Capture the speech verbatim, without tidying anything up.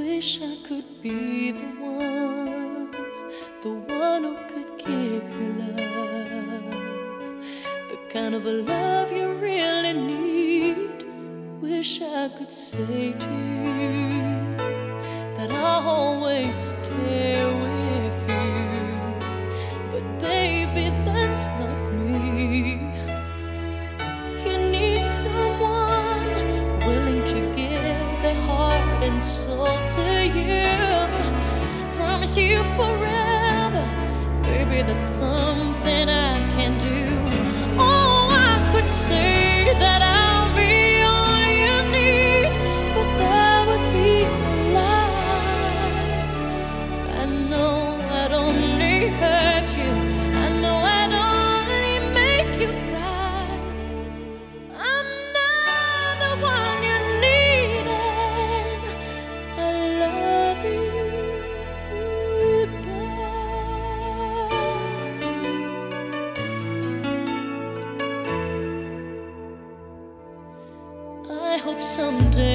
Wish I could be the one, the one who could give you love, the kind of a love you really need. Wish I could say to you that I'll always stay with you, but baby, that's not me. You need someone willing to give their heart and soul to you. Promise you forever, baby, that's something I can do. Oh, I could say that I'll be all you need, but that would be a lie. I know I'd only hurt you, I know I'd only make you cry. I'm not the one you needed. I love you. Goodbye. I hope someday